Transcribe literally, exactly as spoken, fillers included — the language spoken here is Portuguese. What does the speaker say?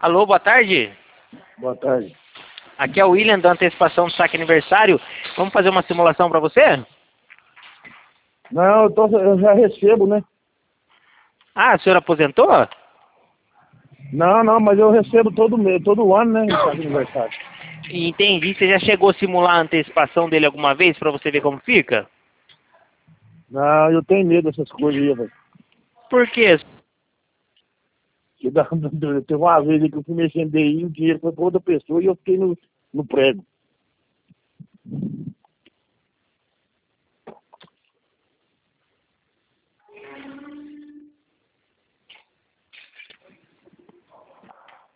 Alô, boa tarde. Boa tarde. Aqui é o William da antecipação do saque aniversário. Vamos fazer uma simulação para você? Não, eu, tô, eu já recebo, né? Ah, o senhor aposentou? Não, não, mas eu recebo todo mês, todo ano, né? No saque aniversário. Entendi. Você já chegou a simular a antecipação dele alguma vez para você ver como fica? Não, eu tenho medo dessas coisas aí, velho. Por quê? Teve uma vez aí que eu fui mexendo D I, o dinheiro foi pra outra pessoa e eu fiquei no, no prego.